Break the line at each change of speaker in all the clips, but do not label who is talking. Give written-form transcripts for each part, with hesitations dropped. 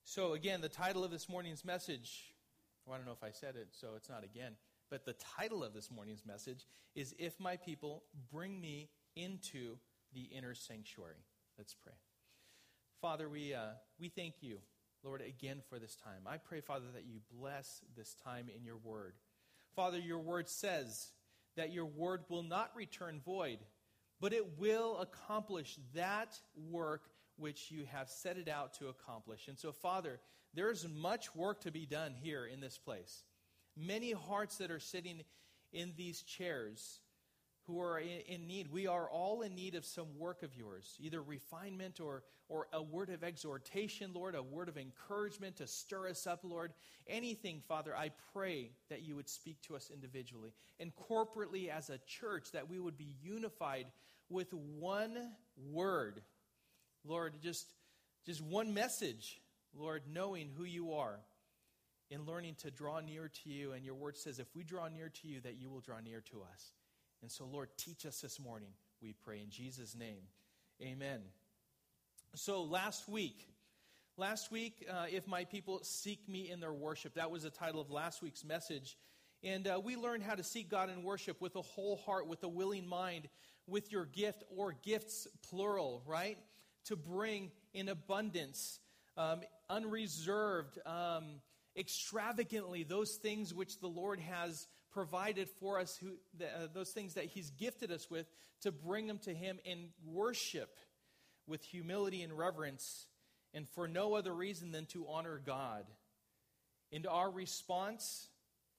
So again, the title of this morning's message, well, I don't know if I said it, so it's not again, but the title of this morning's message is If My People Bring Me Into the Inner Sanctuary. Let's pray. Father, we thank you, Lord, again for this time. I pray, Father, that you bless this time in your word. Father, your word says that your word will not return void, but it will accomplish that work which you have set it out to accomplish. And so, Father, there's much work to be done here in this place. Many hearts that are sitting in these chairs who are in need. We are all in need of some work of yours, either refinement or a word of exhortation, Lord, a word of encouragement to stir us up, Lord. Anything, Father, I pray that you would speak to us individually and corporately as a church, that we would be unified with one word. Lord, just one message, Lord, knowing who you are and learning to draw near to you. And your word says if we draw near to you, that you will draw near to us. And so, Lord, teach us this morning, we pray in Jesus' name. Amen. So last week, if my people seek me in their worship, that was the title of last week's message. And we learned how to seek God in worship with a whole heart, with a willing mind, with your gift or gifts, plural, right? To bring in abundance, unreserved, extravagantly, those things which the Lord has provided for us, those things that he's gifted us with, to bring them to him in worship with humility and reverence, and for no other reason than to honor God. And our response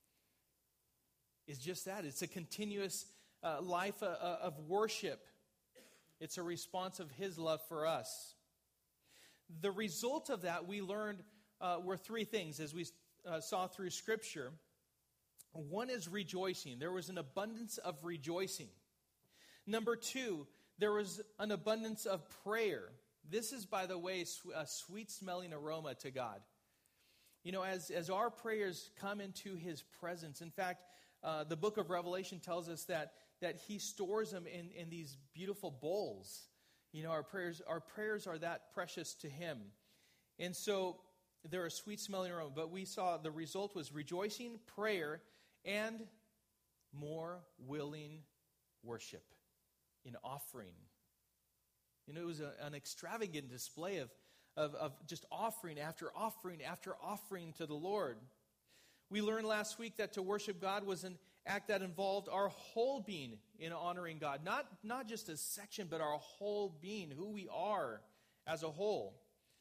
is just that. It's a continuous life of worship. It's a response of his love for us. The result of that, we learned, were three things as we saw through Scripture. One is rejoicing. There was an abundance of rejoicing. Number two, there was an abundance of prayer. This is, by the way, a sweet-smelling aroma to God. You know, as our prayers come into his presence, in fact, the book of Revelation tells us that he stores them in these beautiful bowls. You know, our prayers are that precious to him. And so they're a sweet-smelling aroma. But we saw the result was rejoicing, prayer, and more willing worship in offering. You know, it was an extravagant display of just offering after offering after offering to the Lord. We learned last week that to worship God was an act that involved our whole being in honoring God. Not just a section, but our whole being, who we are as a whole.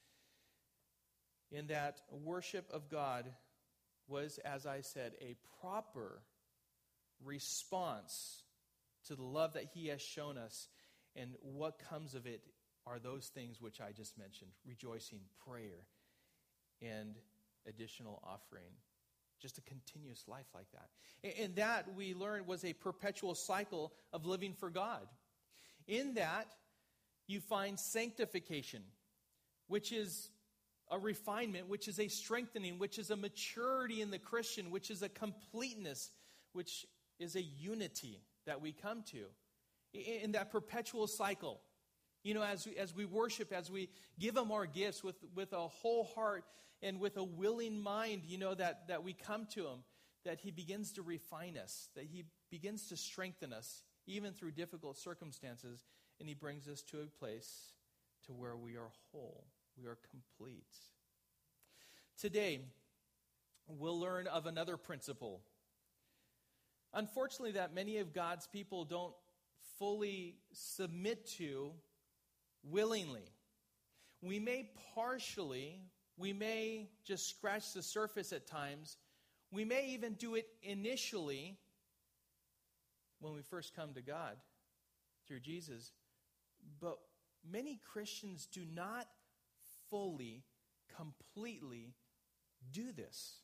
In that worship of God was, as I said, a proper response to the love that he has shown us. And what comes of it are those things which I just mentioned: rejoicing, prayer, and additional offering. Just a continuous life like that. And that, we learned, was a perpetual cycle of living for God. In that, you find sanctification, which is a refinement, which is a strengthening, which is a maturity in the Christian, which is a completeness, which is a unity that we come to. In that perpetual cycle, you know, as we worship, as we give him our gifts with a whole heart and with a willing mind, you know, that we come to him, that he begins to refine us, that he begins to strengthen us, even through difficult circumstances, and he brings us to a place to where we are whole, we are complete. Today, we'll learn of another principle. Unfortunately, that many of God's people don't fully submit to willingly. We may partially, we may just scratch the surface at times. We may even do it initially when we first come to God through Jesus. But many Christians do not fully, completely do this.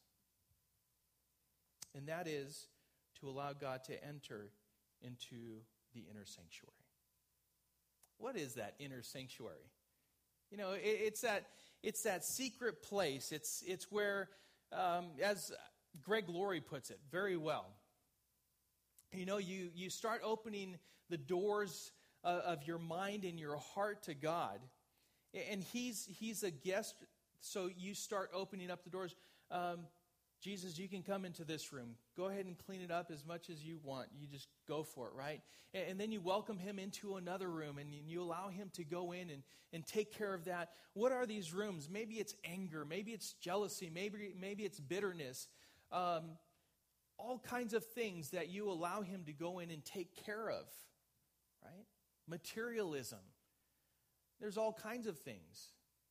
And that is to allow God to enter into the inner sanctuary. What is that inner sanctuary? You know, it's that secret place. It's where, as Greg Laurie puts it very well, you know, you start opening the doors of your mind and your heart to God, and He's a guest So you start opening up the doors. Jesus, you can come into this room. Go ahead and clean it up as much as you want. You just go for it, right? And then you welcome him into another room, and you allow him to go in and take care of that. What are these rooms? Maybe it's anger. Maybe it's jealousy. Maybe it's bitterness. All kinds of things that you allow him to go in and take care of, right? Materialism. There's all kinds of things.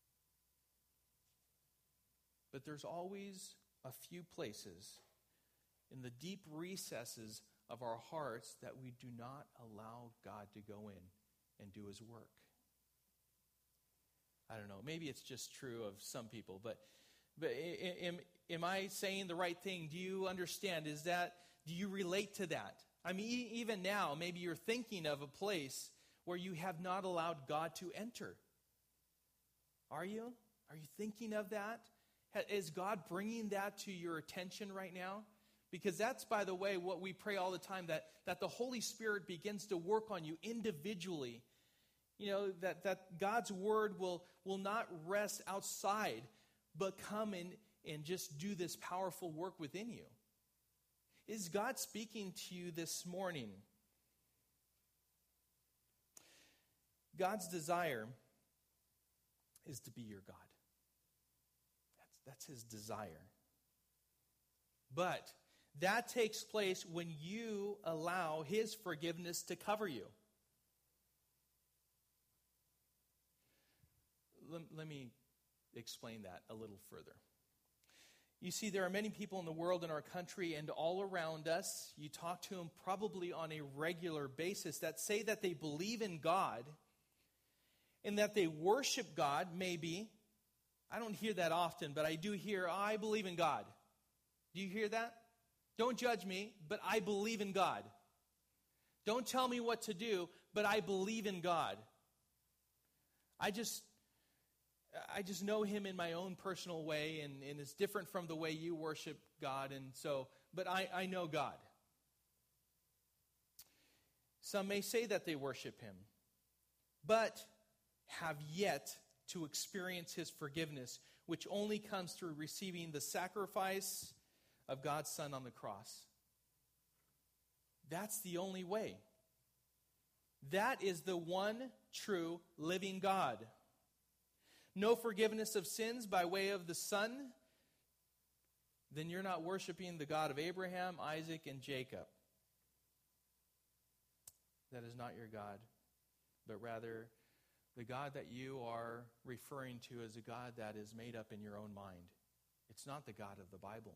But there's always a few places in the deep recesses of our hearts that we do not allow God to go in and do his work. I don't know. Maybe it's just true of some people, but am I saying the right thing? Do you understand? Do you relate to that? I mean, even now, maybe you're thinking of a place where you have not allowed God to enter. Are you? Are you thinking of that? Is God bringing that to your attention right now? Because that's, by the way, what we pray all the time, that the Holy Spirit begins to work on you individually. You know, that God's word will not rest outside, but come and just do this powerful work within you. Is God speaking to you this morning? God's desire is to be your God. That's his desire. But that takes place when you allow his forgiveness to cover you. Let me explain that a little further. You see, there are many people in the world, in our country, and all around us. You talk to them probably on a regular basis that say that they believe in God and that they worship God, maybe. I don't hear that often, but I do hear, I believe in God. Do you hear that? Don't judge me, but I believe in God. Don't tell me what to do, but I believe in God. I just know him in my own personal way, and it's different from the way you worship God, but I know God. Some may say that they worship him, but have yet to experience his forgiveness, which only comes through receiving the sacrifice of God's Son on the cross. That's the only way. That is the one true living God. No forgiveness of sins by way of the Son, then you're not worshiping the God of Abraham, Isaac, and Jacob. That is not your God, but rather the God that you are referring to is a God that is made up in your own mind. It's not the God of the Bible.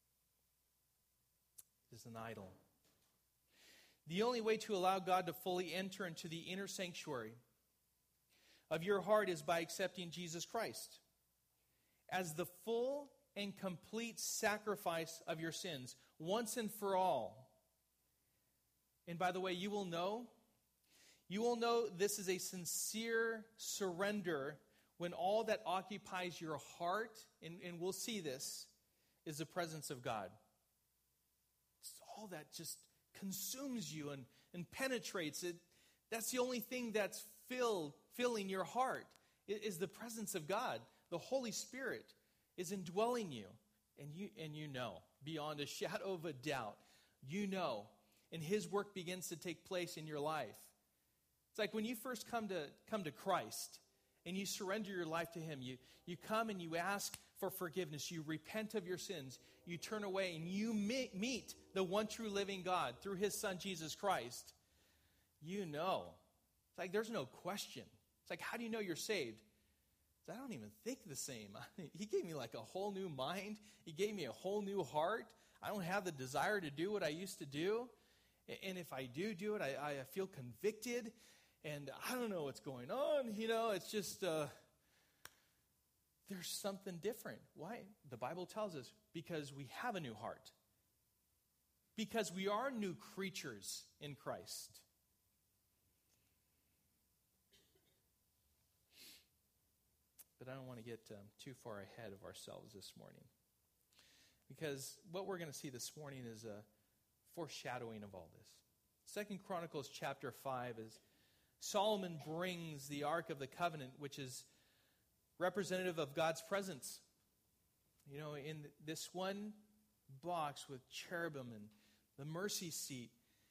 It's an idol. The only way to allow God to fully enter into the inner sanctuary of your heart is by accepting Jesus Christ as the full and complete sacrifice of your sins, once and for all. And by the way, you will know this is a sincere surrender when all that occupies your heart, and we'll see this, is the presence of God. It's all that just consumes you and penetrates it. That's the only thing that's filling your heart is the presence of God. The Holy Spirit is indwelling you. And you know, beyond a shadow of a doubt, you know, and his work begins to take place in your life. It's like when you first come to Christ and you surrender your life to him, you come and you ask for forgiveness. You repent of your sins. You turn away and you meet the one true living God through his Son, Jesus Christ. You know. It's like there's no question. It's like, how do you know you're saved? I don't even think the same. He gave me like a whole new mind. He gave me a whole new heart. I don't have the desire to do what I used to do. And if I do it, I feel convicted. And I don't know what's going on. You know, it's just, there's something different. Why? The Bible tells us because we have a new heart. Because we are new creatures in Christ. But I don't want to get too far ahead of ourselves this morning. Because what we're going to see this morning is a foreshadowing of all this. 2 Chronicles chapter 5 is Solomon brings the Ark of the Covenant, which is representative of God's presence. You know, in this one box with cherubim and the mercy seat,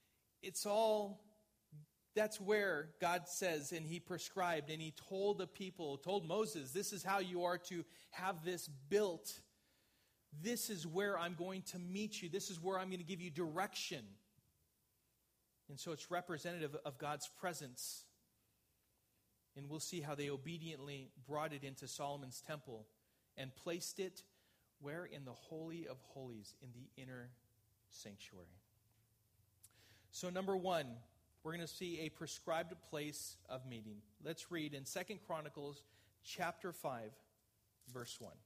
that's where God says, and he prescribed, and he told the people, told Moses, this is how you are to have this built. This is where I'm going to meet you. This is where I'm going to give you direction. And so it's representative of God's presence. And we'll see how they obediently brought it into Solomon's temple and placed it where? In the Holy of Holies, in the inner sanctuary. So number one, we're going to see a prescribed place of meeting. Let's read in 2 Chronicles chapter 5, verse 1.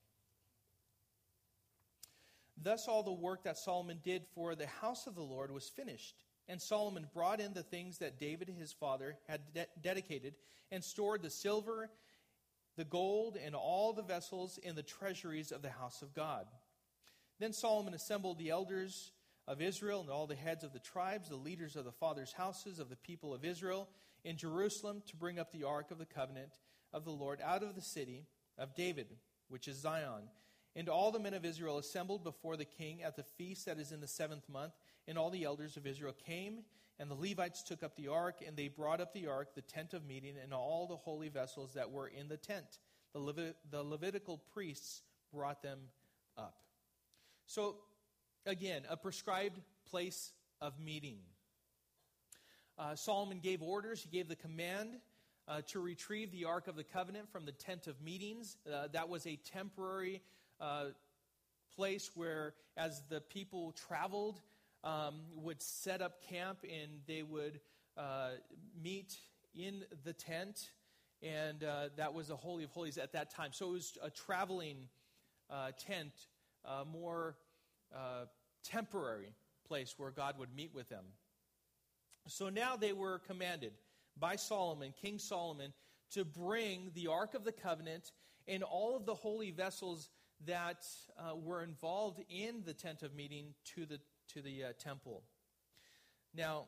Thus all the work that Solomon did for the house of the Lord was finished. And Solomon brought in the things that David his father had dedicated and stored the silver, the gold, and all the vessels in the treasuries of the house of God. Then Solomon assembled the elders of Israel and all the heads of the tribes, the leaders of the fathers' houses of the people of Israel in Jerusalem to bring up the ark of the covenant of the Lord out of the city of David, which is Zion. And all the men of Israel assembled before the king at the feast that is in the 7th month. And all the elders of Israel came, and the Levites took up the ark, and they brought up the ark, the tent of meeting, and all the holy vessels that were in the tent. The Levitical priests brought them up. So, again, a prescribed place of meeting. Solomon gave orders. He gave the command to retrieve the Ark of the Covenant from the tent of meetings. That was a temporary place where, as the people traveled, would set up camp and they would meet in the tent. And that was the Holy of Holies at that time. So it was a traveling tent, more temporary place where God would meet with them. So now they were commanded by Solomon, King Solomon, to bring the Ark of the Covenant and all of the holy vessels that were involved in the tent of meeting to the temple. Now,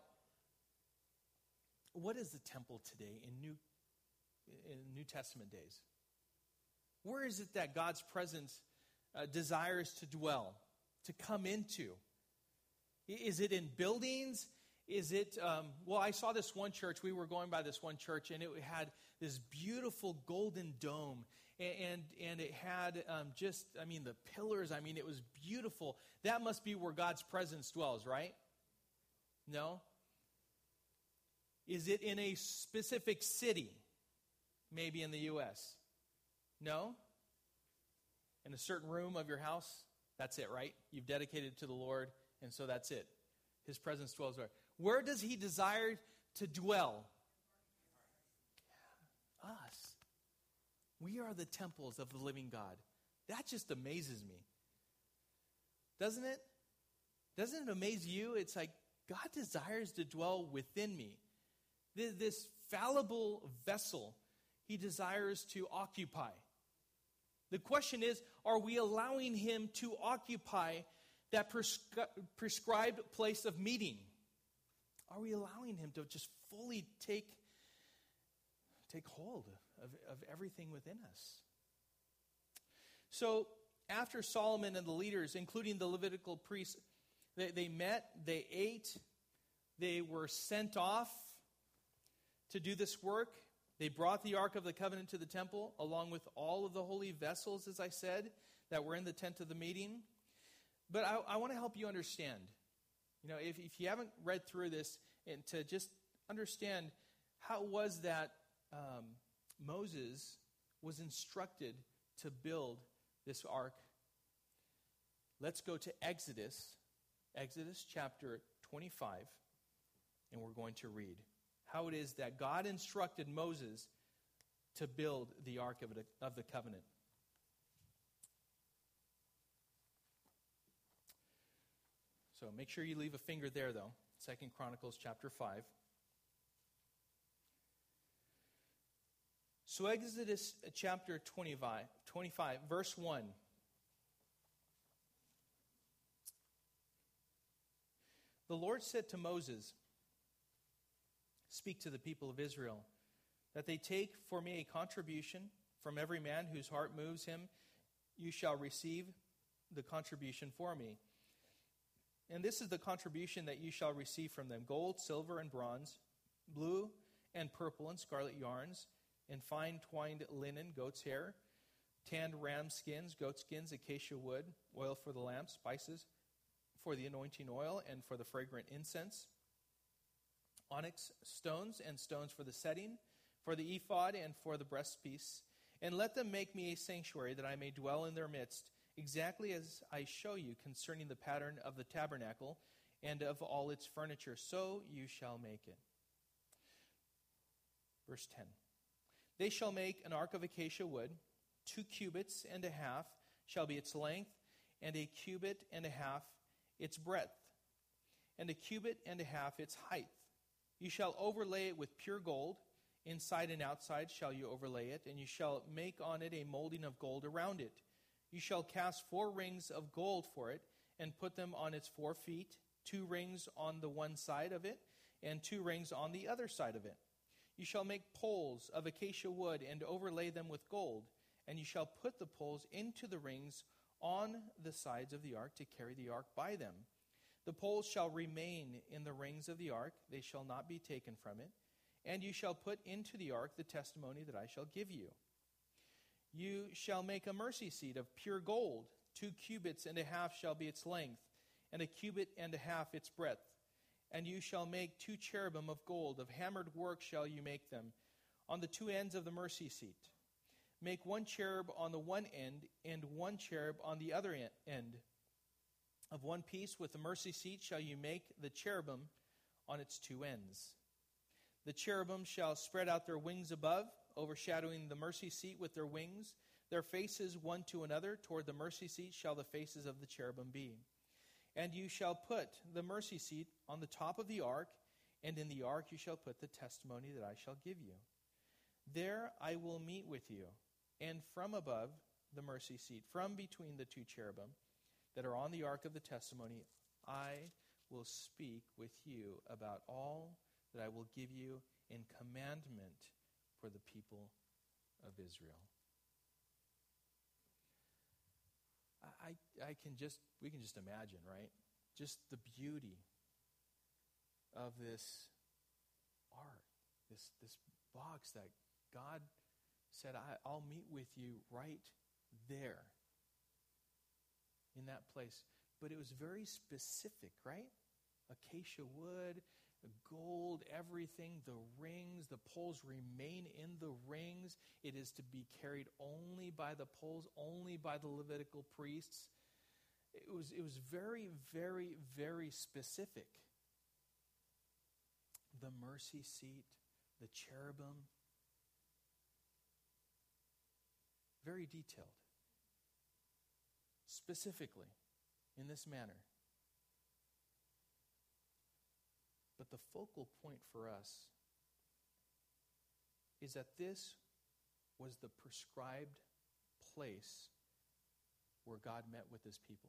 what is the temple today in New Testament days? Where is it that God's presence desires to dwell, to come into? Is it in buildings? Is it, I saw this one church. We were going by this one church, and it had this beautiful golden dome. And it had the pillars. It was beautiful. That must be where God's presence dwells, right? No? Is it in a specific city? Maybe in the U.S.? No? In a certain room of your house? That's it, right? You've dedicated to the Lord, and so that's it. His presence dwells there. Where does he desire to dwell? Us. We are the temples of the living God. That just amazes me. Doesn't it? Doesn't it amaze you? It's like God desires to dwell within me. This fallible vessel he desires to occupy. The question is, are we allowing him to occupy that prescribed place of meeting? Are we allowing him to just fully take hold of everything within us? So after Solomon and the leaders, including the Levitical priests, they met, they ate, they were sent off to do this work. They brought the Ark of the Covenant to the temple, along with all of the holy vessels, as I said, that were in the tent of the meeting. But I want to help you understand. If you haven't read through this, and to just understand how it was that Moses was instructed to build this ark, let's go to Exodus chapter 25, and we're going to read how it is that God instructed Moses to build the Ark of the Covenant. So make sure you leave a finger there, though. 2 Chronicles chapter 5. So Exodus chapter 25, verse 1. The Lord said to Moses, "Speak to the people of Israel, that they take for me a contribution From every man whose heart moves him, you shall receive the contribution for me. And this is the contribution that you shall receive from them: gold, silver, and bronze, blue and purple and scarlet yarns, and fine twined linen, goat's hair, tanned ram skins, goat skins, acacia wood, oil for the lamp, spices for the anointing oil and for the fragrant incense, onyx stones and stones for the setting, for the ephod and for the breastpiece. And let them make me a sanctuary, that I may dwell in their midst, exactly as I show you concerning the pattern of the tabernacle and of all its furniture. So you shall make it. Verse 10. They shall make an ark of acacia wood. 2 cubits and a half shall be its length, and a cubit and a half its breadth, and a cubit and a half its height. You shall overlay it with pure gold. Inside and outside shall you overlay it, and you shall make on it a molding of gold around it. You shall cast 4 rings of gold for it, and put them on its 4 feet, 2 rings on the one side of it, and 2 rings on the other side of it. You shall make poles of acacia wood, and overlay them with gold, and you shall put the poles into the rings on the sides of the ark to carry the ark by them. The poles shall remain in the rings of the ark, they shall not be taken from it. And you shall put into the ark the testimony that I shall give you. You shall make a mercy seat of pure gold. 2 cubits and a half shall be its length, and a cubit and a half its breadth. And you shall make 2 cherubim of gold. Of hammered work shall you make them, on the 2 ends of the mercy seat. Make 1 cherub on the one end, and 1 cherub on the other end. Of one piece with the mercy seat shall you make the cherubim on its 2 ends. The cherubim shall spread out their wings above, overshadowing the mercy seat with their wings. Their faces one to another, toward the mercy seat shall the faces of the cherubim be. And you shall put the mercy seat on the top of the ark, and in the ark you shall put the testimony that I shall give you. There I will meet with you, and from above the mercy seat, from between the 2 cherubim that are on the ark of the testimony, I will speak with you about all that I will give you in commandment for the people of Israel. We can just imagine, right? Just the beauty of this ark, this box that God said, I'll meet with you right there in that place. But it was very specific, right? Acacia wood, gold, everything, the rings, the poles remain in the rings. It is to be carried only by the poles, only by the Levitical priests. It was very, very, very specific. The mercy seat, the cherubim, very detailed. Specifically, in this manner. But the focal point for us is that this was the prescribed place where God met with his people.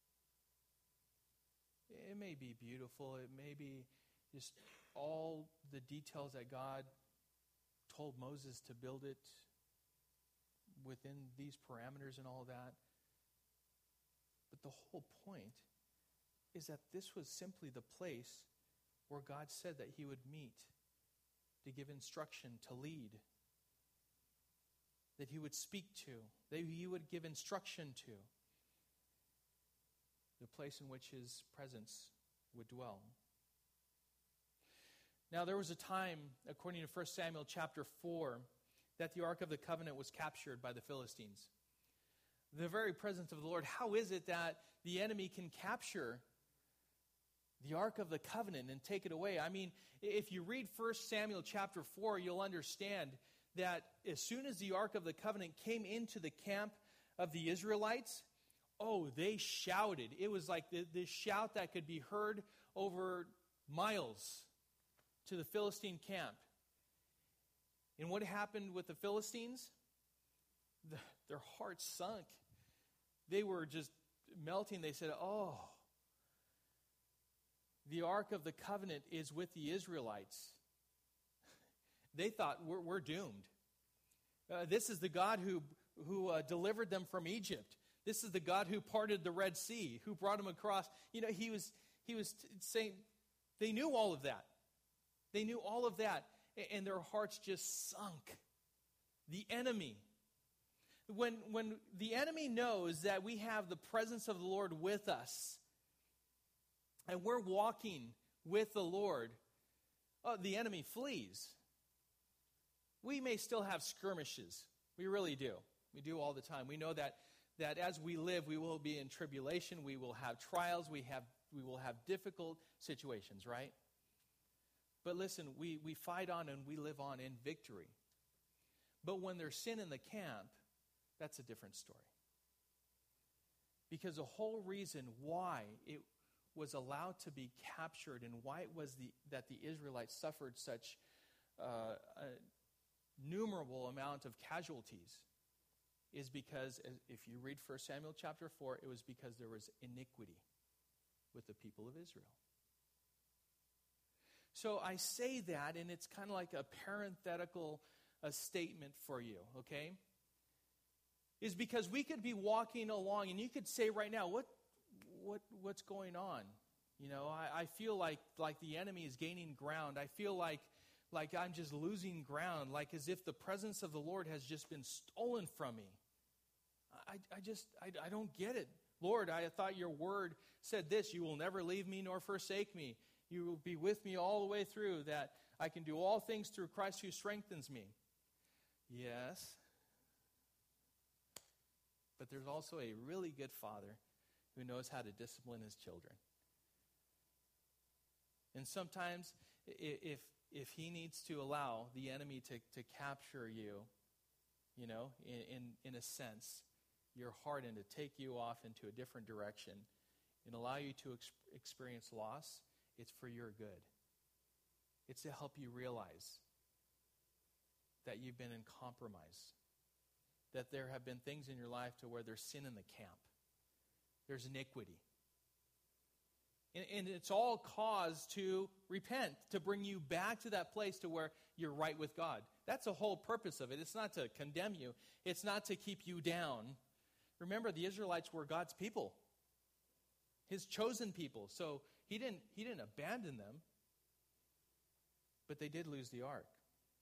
It may be beautiful. It may be just all the details that God told Moses to build it within these parameters and all that. But the whole point is that this was simply the place where God said that he would meet, to give instruction, to lead, that he would speak to, that he would give instruction to, the place in which his presence would dwell. Now there was a time, according to 1 Samuel chapter 4, that the Ark of the Covenant was captured by the Philistines. The very presence of the Lord. How is it that the enemy can capture the Ark of the Covenant and take it away? I mean, if you read 1 Samuel chapter 4, you'll understand that as soon as the Ark of the Covenant came into the camp of the Israelites, they shouted. It was like this shout that could be heard over miles to the Philistine camp. And what happened with the Philistines? Their hearts sunk. They were just melting. They said, the Ark of the Covenant is with the Israelites. They thought, we're doomed. This is the God who delivered them from Egypt. This is the God who parted the Red Sea, who brought them across. He was saying, they knew all of that. They knew all of that, and their hearts just sunk. The enemy. When the enemy knows that we have the presence of the Lord with us, and we're walking with the Lord, the enemy flees. We may still have skirmishes. We really do. We do all the time. We know that as we live, we will be in tribulation. We will have trials. We will have difficult situations, right? But listen, we fight on and we live on in victory. But when there's sin in the camp, that's a different story. Because the whole reason why it was allowed to be captured and why it was that the Israelites suffered such a numerable amount of casualties is because, if you read 1 Samuel chapter 4, it was because there was iniquity with the people of Israel. So I say that, and it's kind of like a parenthetical statement for you, okay? Is because we could be walking along, and you could say right now, what's going on? I feel like the enemy is gaining ground. I feel like I'm just losing ground, like as if the presence of the Lord has just been stolen from me. I don't get it. Lord, I thought your word said this: you will never leave me nor forsake me. You will be with me all the way through, that I can do all things through Christ who strengthens me. Yes. But there's also a really good Father who knows how to discipline his children. And sometimes, if he needs to allow the enemy to capture you, in a sense, your heart, and to take you off into a different direction and allow you to experience loss, it's for your good. It's to help you realize that you've been in compromise, that there have been things in your life to where there's sin in the camp. There's iniquity. And it's all cause to repent, to bring you back to that place to where you're right with God. That's the whole purpose of it. It's not to condemn you. It's not to keep you down. Remember, the Israelites were God's people, his chosen people. So he didn't abandon them, but they did lose the ark.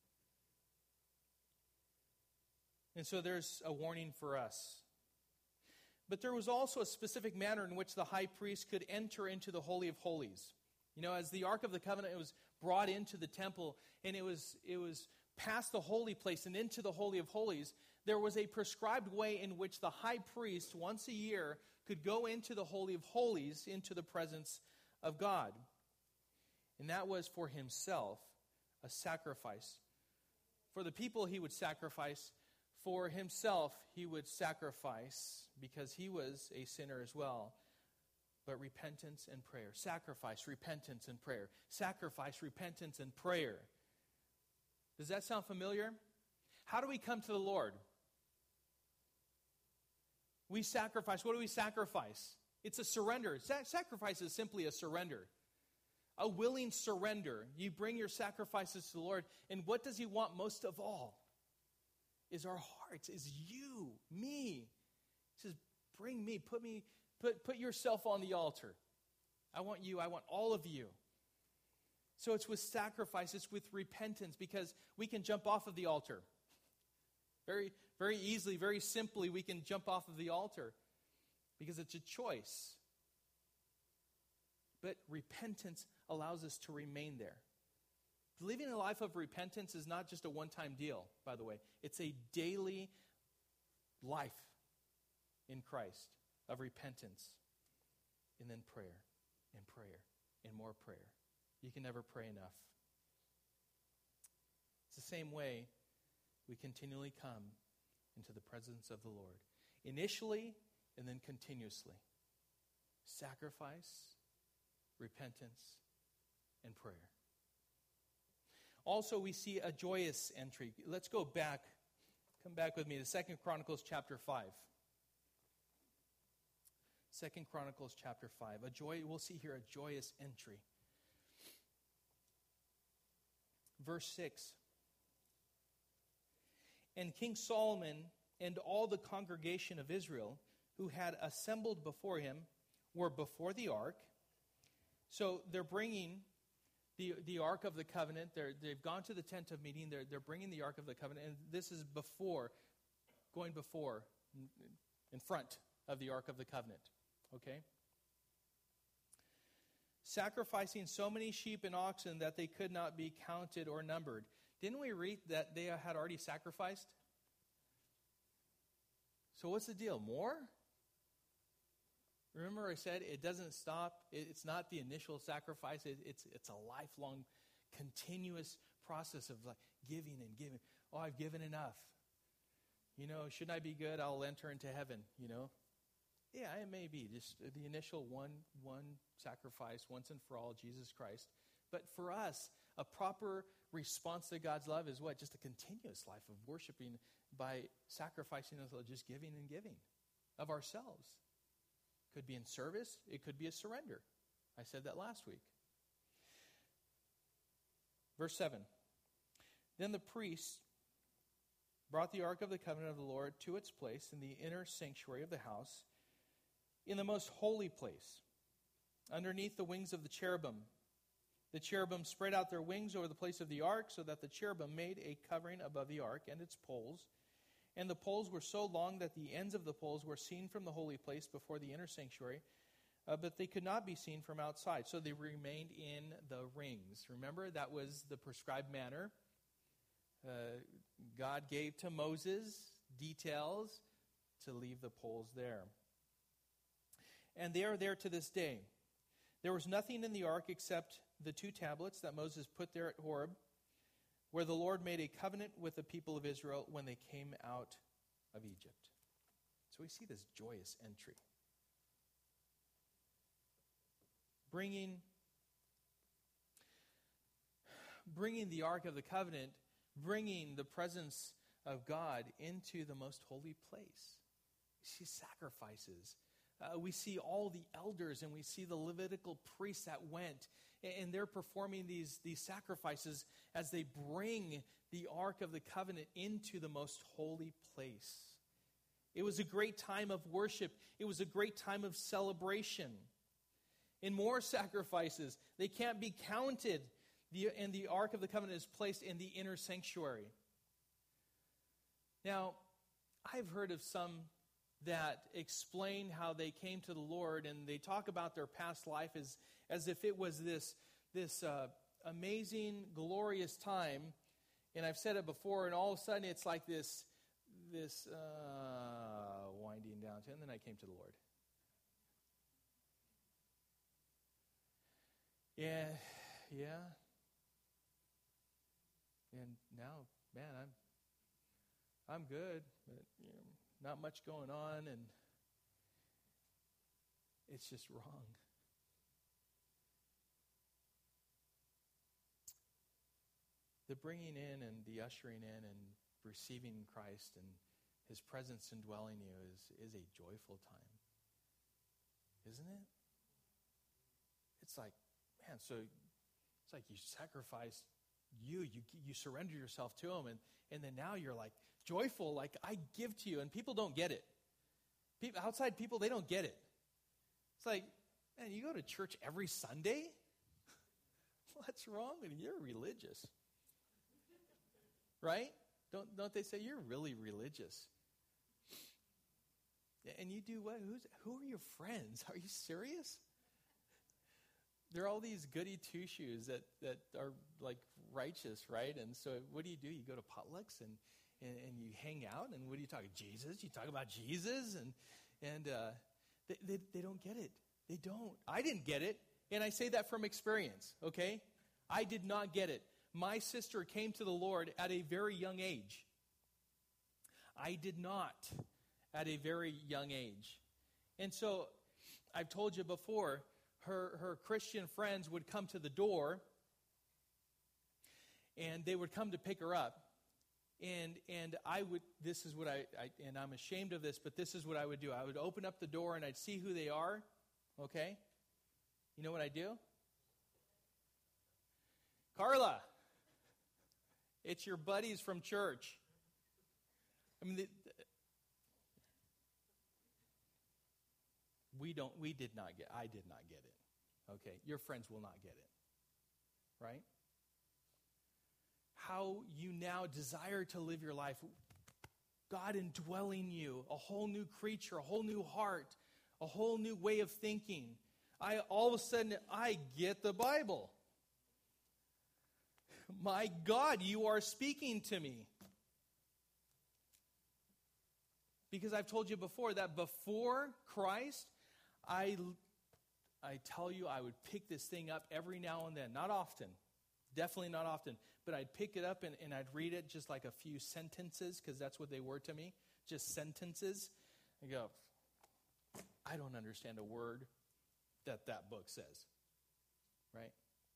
And so there's a warning for us. But there was also a specific manner in which the high priest could enter into the Holy of Holies. As the Ark of the Covenant was brought into the temple, and it was past the holy place and into the Holy of Holies, there was a prescribed way in which the high priest, once a year, could go into the Holy of Holies, into the presence of God. And that was for himself a sacrifice. For the people he would sacrifice. For himself he would sacrifice, because he was a sinner as well. But repentance and prayer. Sacrifice, repentance, and prayer. Sacrifice, repentance, and prayer. Does that sound familiar? How do we come to the Lord? We sacrifice. What do we sacrifice? It's a surrender. Sacrifice is simply a surrender. A willing surrender. You bring your sacrifices to the Lord. And what does he want most of all? Is our hearts, is you, me. He says, bring me, put yourself on the altar. I want you, I want all of you. So it's with sacrifice, it's with repentance, because we can jump off of the altar. Very, very easily, very simply, we can jump off of the altar, because it's a choice. But repentance allows us to remain there. Living a life of repentance is not just a one-time deal, by the way. It's a daily life in Christ of repentance, and then prayer, and more prayer. You can never pray enough. It's the same way we continually come into the presence of the Lord. Initially, and then continuously. Sacrifice, repentance, and prayer. Also, we see a joyous entry. Let's go back. Come back with me to 2 Chronicles chapter 5. 2 Chronicles chapter 5. We'll see here a joyous entry. Verse 6. And King Solomon and all the congregation of Israel who had assembled before him were before the ark. So they're bringing the Ark of the Covenant. They've gone to the tent of meeting. They're bringing the Ark of the Covenant. And this is going before, in front of the Ark of the Covenant. Okay? Sacrificing so many sheep and oxen that they could not be counted or numbered. Didn't we read that they had already sacrificed? So what's the deal? More? Remember I said it doesn't stop. It's not the initial sacrifice. It's a lifelong, continuous process of like giving and giving. Oh, I've given enough. Shouldn't I be good? I'll enter into heaven, Yeah, it may be. Just the initial one sacrifice, once and for all, Jesus Christ. But for us, a proper response to God's love is what? Just a continuous life of worshiping by sacrificing as well, just giving and giving of ourselves. Could be in service. It could be a surrender. I said that last week. Verse 7. Then the priests brought the Ark of the Covenant of the Lord to its place in the inner sanctuary of the house, in the most holy place, underneath the wings of the cherubim. The cherubim spread out their wings over the place of the ark, so that the cherubim made a covering above the ark and its poles. And the poles were so long that the ends of the poles were seen from the holy place before the inner sanctuary, but they could not be seen from outside. So they remained in the rings. Remember, that was the prescribed manner. God gave to Moses details to leave the poles there. And they are there to this day. There was nothing in the ark except the 2 tablets that Moses put there at Horeb, where the Lord made a covenant with the people of Israel when they came out of Egypt. So we see this joyous entry. Bringing the Ark of the Covenant, bringing the presence of God into the most holy place. We see sacrifices. We see all the elders, and we see the Levitical priests that went, and they're performing these sacrifices as they bring the Ark of the Covenant into the most holy place. It was a great time of worship. It was a great time of celebration. In more sacrifices, they can't be counted, and the Ark of the Covenant is placed in the inner sanctuary. Now, I've heard of some that explain how they came to the Lord, and they talk about their past life as if it was this amazing, glorious time. And I've said it before, and all of a sudden it's like this winding down to, and then I came to the Lord. Yeah. And now, man, I'm good, but not much going on, and it's just wrong. The bringing in and the ushering in and receiving Christ and His presence indwelling you is a joyful time, isn't it? It's like, man, so it's like you sacrifice you surrender yourself to Him, and then now you're like joyful, like I give to you, and people don't get it. Outside people, they don't get it. It's like, man, you go to church every Sunday? What's wrong with you? You're religious. Right? Don't they say you're really religious? And you do what? Who are your friends? Are you serious? There are all these goody two-shoes that are like righteous, right? And so what do? You go to potlucks and you hang out, and what do you talk? Jesus? You talk about Jesus, and they don't get it. They don't. I didn't get it, and I say that from experience, okay? I did not get it. My sister came to the Lord at a very young age. I did not at a very young age. And so I've told you before, her Christian friends would come to the door, and they would come to pick her up. And I would, this is what and I'm ashamed of this, but this is what I would do. I would open up the door and I'd see who they are, okay? You know what I do? Carla, it's your buddies from church. I mean, I did not get it. Okay, your friends will not get it. Right? How you now desire to live your life. God indwelling you, a whole new creature, a whole new heart, a whole new way of thinking. All of a sudden, I get the Bible. My God, you are speaking to me. Because I've told you before that before Christ, I tell you, I would pick this thing up every now and then. Not often. Definitely not often. But I'd pick it up and I'd read it just like a few sentences, because that's what they were to me. Just sentences. I go, I don't understand a word that book says. Right?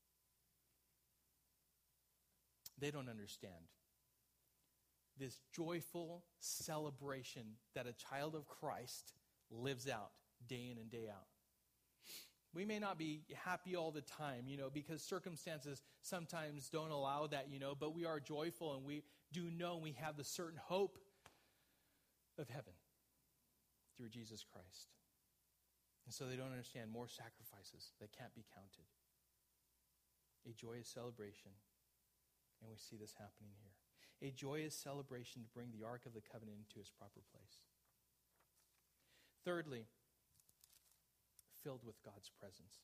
They don't understand this joyful celebration that a child of Christ lives out day in and day out. We may not be happy all the time, because circumstances sometimes don't allow that, but we are joyful and we do know we have the certain hope of heaven through Jesus Christ. And so they don't understand more sacrifices that can't be counted. A joyous celebration. And we see this happening here. A joyous celebration to bring the Ark of the Covenant into its proper place. Thirdly, filled with God's presence.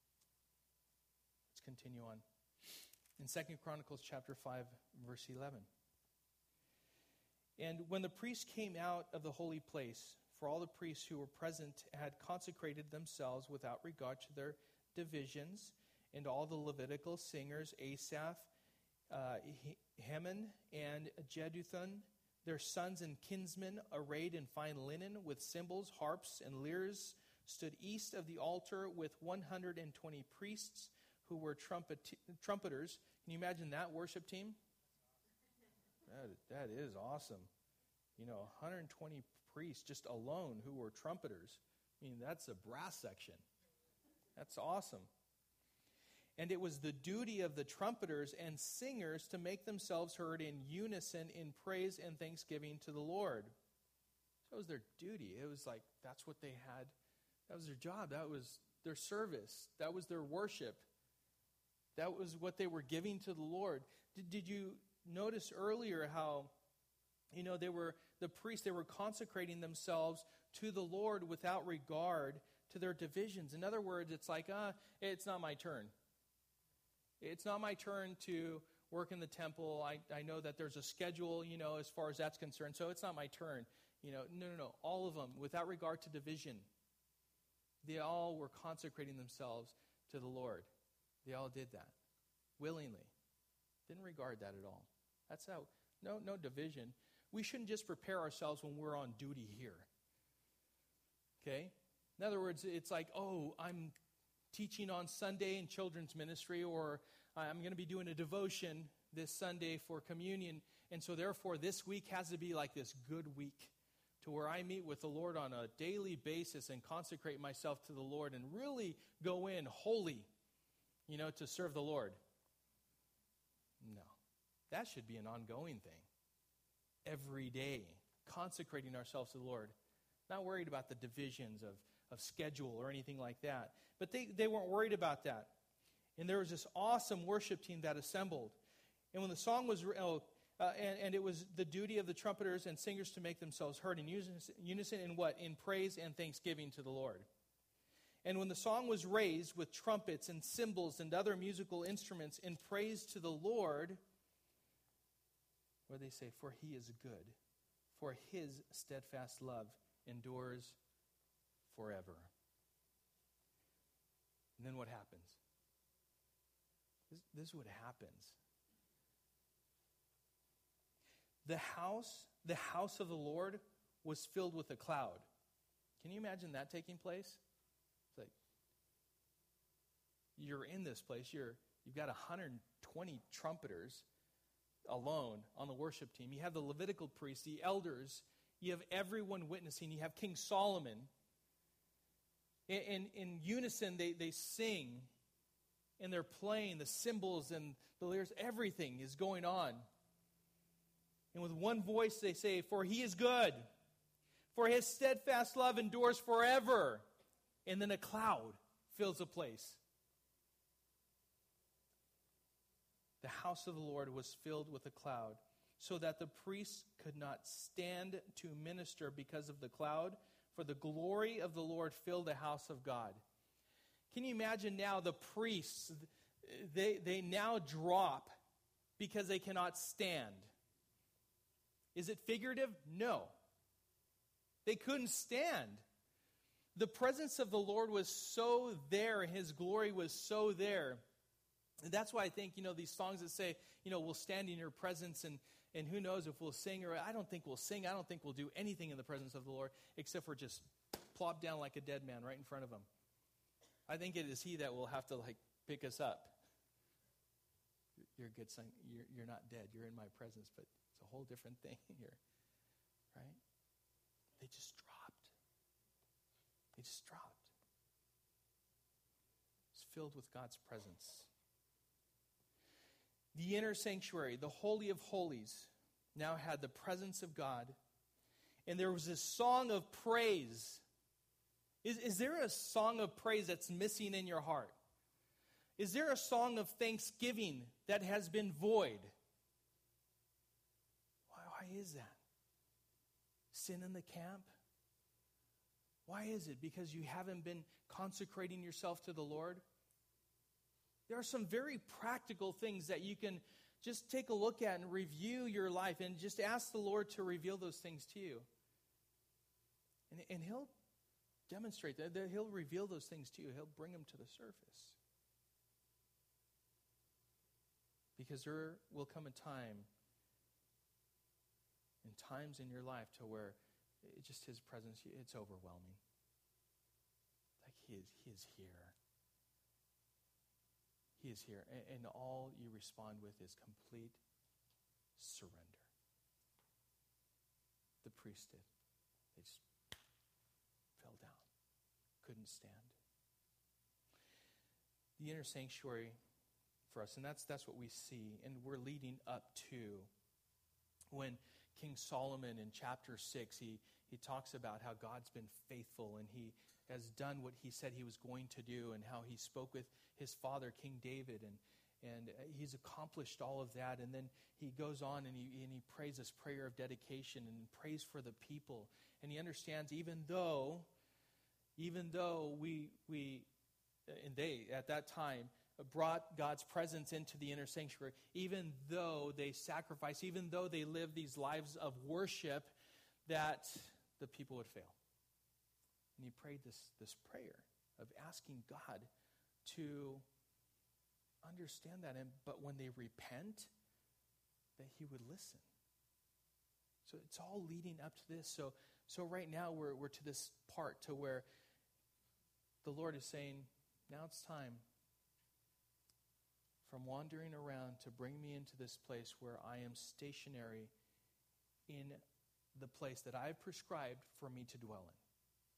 Let's continue on. In 2 Chronicles chapter 5, verse 11. And when the priests came out of the holy place, for all the priests who were present had consecrated themselves without regard to their divisions, and all the Levitical singers, Asaph, Heman, and Jeduthun, their sons and kinsmen, arrayed in fine linen, with cymbals, harps, and lyres, stood east of the altar with 120 priests who were trumpeters. Can you imagine that worship team? That is awesome. 120 priests just alone who were trumpeters. I mean, that's a brass section. That's awesome. And it was the duty of the trumpeters and singers to make themselves heard in unison in praise and thanksgiving to the Lord. That was their duty. It was like, that's what they had. That was their job. That was their service. That was their worship. That was what they were giving to the Lord. Did you notice earlier how, the priests, they were consecrating themselves to the Lord without regard to their divisions. In other words, it's like, it's not my turn. It's not my turn to work in the temple. I know that there's a schedule, as far as that's concerned, so it's not my turn. No. All of them, without regard to division, they all were consecrating themselves to the Lord. They all did that willingly. Didn't regard that at all. That's how, no division. We shouldn't just prepare ourselves when we're on duty here. Okay? In other words, it's like, I'm teaching on Sunday in children's ministry, or I'm going to be doing a devotion this Sunday for communion, and so therefore this week has to be like this good week to where I meet with the Lord on a daily basis and consecrate myself to the Lord and really go in holy, to serve the Lord. No. That should be an ongoing thing. Every day, consecrating ourselves to the Lord. Not worried about the divisions of schedule or anything like that. But they weren't worried about that. And there was this awesome worship team that assembled. And when the song was, and it was the duty of the trumpeters and singers to make themselves heard in unison in what? In praise and thanksgiving to the Lord. And when the song was raised with trumpets and cymbals and other musical instruments in praise to the Lord, where they say, for he is good, for his steadfast love endures forever. And then what happens? This is what happens. The house of the Lord was filled with a cloud. Can you imagine that taking place? It's like, you're in this place, you've got 120 trumpeters alone on the worship team. You have the Levitical priests, the elders, you have everyone witnessing. You have King Solomon. In unison, they sing, and they're playing the cymbals and the lyres. Everything is going on. And with one voice they say, "For he is good, for his steadfast love endures forever." And then a cloud fills the place. The house of the Lord was filled with a cloud, so that the priests could not stand to minister because of the cloud, for the glory of the Lord filled the house of God. Can you imagine now the priests, they now drop because they cannot stand. Is it figurative? No. They couldn't stand. The presence of the Lord was so there, his glory was so there. And that's why I think, these songs that say, we'll stand in your presence, and who knows if we'll sing, or I don't think we'll sing. I don't think we'll do anything in the presence of the Lord except for just plop down like a dead man right in front of him. I think it is he that will have to pick us up. You're a good son. You're not dead. You're in my presence, but it's a whole different thing here, right? They just dropped. They just dropped. It's filled with God's presence. The inner sanctuary, the Holy of Holies, now had the presence of God. And there was this song of praise. Is there a song of praise that's missing in your heart? Is there a song of thanksgiving that has been void? Why is that? Sin in the camp? Why is it? Because you haven't been consecrating yourself to the Lord? There are some very practical things that you can just take a look at and review your life and just ask the Lord to reveal those things to you. And he'll demonstrate that. He'll reveal those things to you. He'll bring them to the surface. Because there will come a time, and times in your life to where just his presence, it's overwhelming. Like he is here. He is here. And all you respond with is complete surrender. The priest did. They just fell down. Couldn't stand. The inner sanctuary for us, and that's what we see, and we're leading up to when King Solomon in chapter 6, he talks about how God's been faithful and he has done what he said he was going to do, and how he spoke with his father, King David, and he's accomplished all of that. And then he goes on and he prays this prayer of dedication and prays for the people. And he understands even though we and they at that time brought God's presence into the inner sanctuary, even though they sacrificed, even though they lived these lives of worship, that the people would fail. And he prayed this prayer of asking God to understand that, but when they repent, that he would listen. So it's all leading up to this. So right now we're to this part to where the Lord is saying, now it's time from wandering around to bring me into this place where I am stationary in the place that I've prescribed for me to dwell in.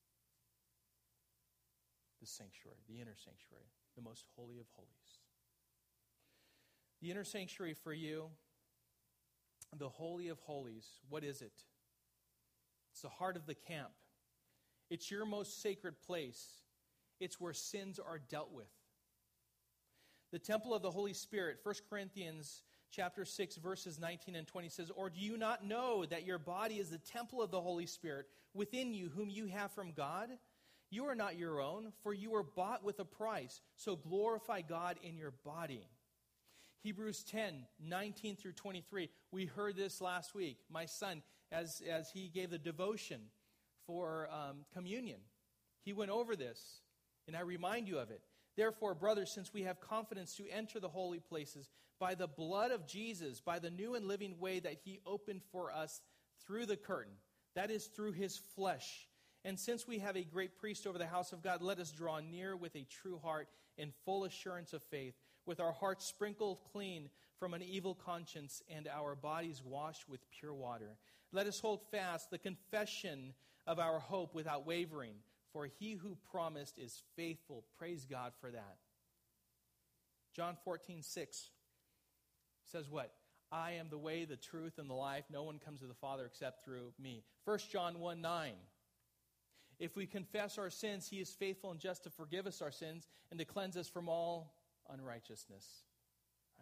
The sanctuary, the inner sanctuary, the most holy of holies. The inner sanctuary for you, the holy of holies, what is it? It's the heart of the camp. It's your most sacred place. It's where sins are dealt with. The temple of the Holy Spirit, 1 Corinthians chapter 6, verses 19 and 20 says, "Or do you not know that your body is the temple of the Holy Spirit within you, whom you have from God? You are not your own, for you were bought with a price. So glorify God in your body." Hebrews 10, 19 through 23. We heard this last week. My son, as he gave the devotion for communion, he went over this, and I remind you of it. "Therefore, brothers, since we have confidence to enter the holy places by the blood of Jesus, by the new and living way that he opened for us through the curtain, that is, through his flesh. And since we have a great priest over the house of God, let us draw near with a true heart in full assurance of faith, with our hearts sprinkled clean from an evil conscience and our bodies washed with pure water. Let us hold fast the confession of our hope without wavering, for he who promised is faithful." Praise God for that. John 14:6 says what? I am the way, the truth, and the life. No one comes to the Father except through me. 1 John 1:9. If we confess our sins, he is faithful and just to forgive us our sins and to cleanse us from all unrighteousness. Right?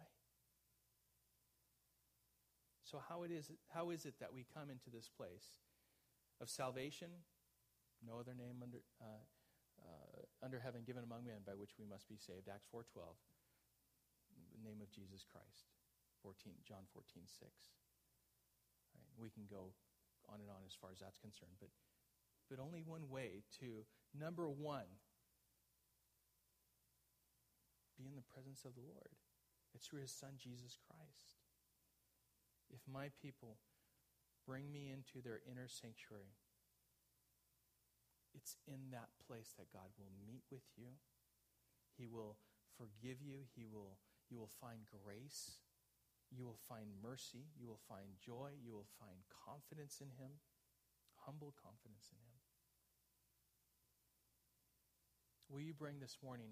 So how is it that we come into this place of salvation? No other name under heaven given among men by which we must be saved. Acts 4:12. The name of Jesus Christ. John 14:6. Right? We can go on and on as far as that's concerned, but only one way to, number one, be in the presence of the Lord. It's through his Son, Jesus Christ. If my people bring me into their inner sanctuary, it's in that place that God will meet with you. He will forgive you. You will find grace. You will find mercy. You will find joy. You will find confidence in him. Humble confidence in him. Will you bring this morning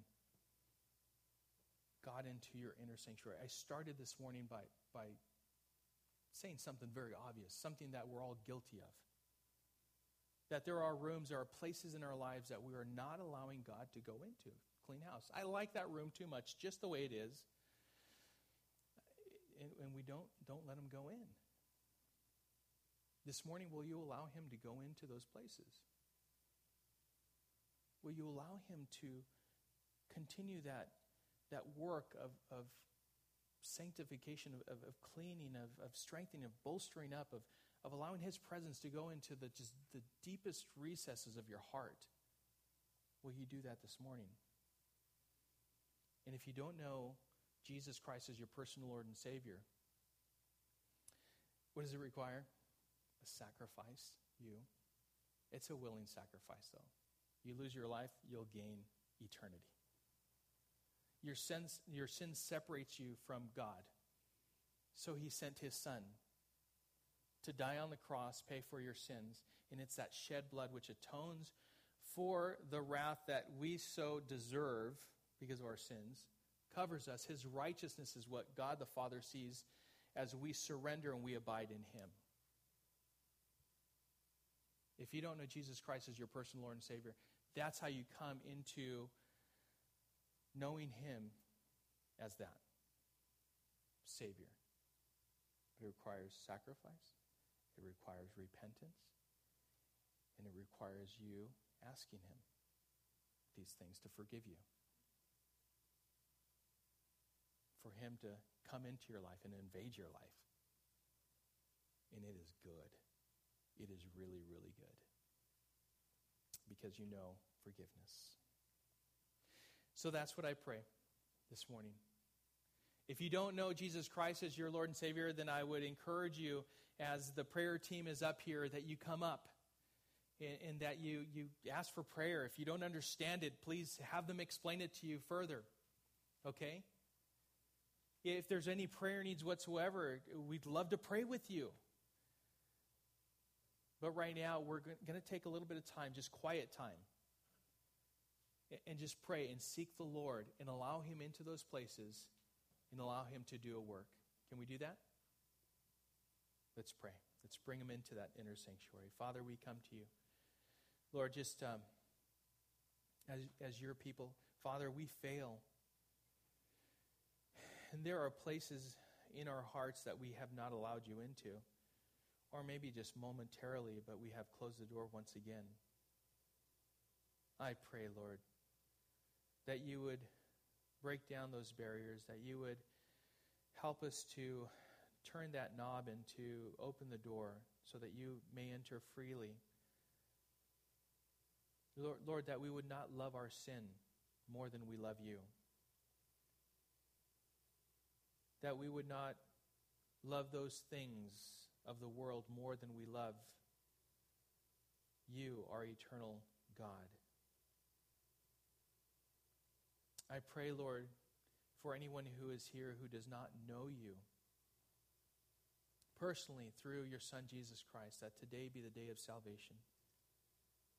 God into your inner sanctuary? I started this morning by saying something very obvious, something that we're all guilty of. That there are rooms, there are places in our lives that we are not allowing God to go into. Clean house. I like that room too much, just the way it is. And we don't let him go in. This morning, will you allow him to go into those places? Will you allow him to continue that work of sanctification, of cleaning, of strengthening, of bolstering up, of allowing his presence to go into the deepest recesses of your heart? Will you do that this morning? And if you don't know Jesus Christ as your personal Lord and Savior, what does it require? A sacrifice, It's a willing sacrifice, though. You lose your life, you'll gain eternity. Your sin separates you from God. So he sent his Son to die on the cross, pay for your sins. And it's that shed blood which atones for the wrath that we so deserve because of our sins, covers us. His righteousness is what God the Father sees as we surrender and we abide in him. If you don't know Jesus Christ as your personal Lord and Savior, that's how you come into knowing him as that Savior. But it requires sacrifice. It requires repentance. And it requires you asking him these things to forgive you. For him to come into your life and invade your life. And it is good. It is really, really good. Because you know forgiveness. So that's what I pray this morning. If you don't know Jesus Christ as your Lord and Savior, then I would encourage you, as the prayer team is up here, that you come up and that you ask for prayer. If you don't understand it, please have them explain it to you further. Okay? If there's any prayer needs whatsoever, we'd love to pray with you. But right now, we're going to take a little bit of time, just quiet time, and just pray and seek the Lord and allow him into those places and allow him to do a work. Can we do that? Let's pray. Let's bring him into that inner sanctuary. Father, we come to you. Lord, just as your people, Father, we fail. And there are places in our hearts that we have not allowed you into. Or maybe just momentarily, but we have closed the door once again. I pray, Lord, that you would break down those barriers, that you would help us to turn that knob and to open the door so that you may enter freely. Lord, that we would not love our sin more than we love you. That we would not love those things of the world more than we love you, our eternal God. I pray, Lord, for anyone who is here who does not know you personally through your Son, Jesus Christ, that today be the day of salvation.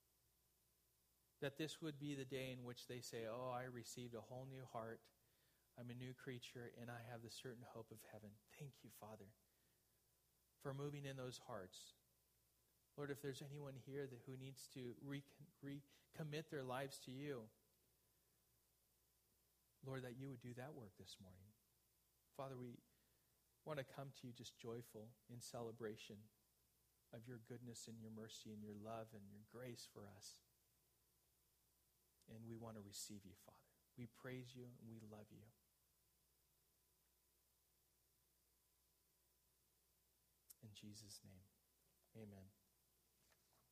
That this would be the day in which they say, oh, I received a whole new heart. I'm a new creature, and I have the certain hope of heaven. Thank you, Father, for moving in those hearts. Lord, if there's anyone here who needs to recommit their lives to you, Lord, that you would do that work this morning. Father, we want to come to you just joyful in celebration of your goodness and your mercy and your love and your grace for us. And we want to receive you, Father. We praise you and we love you. In Jesus' name, amen.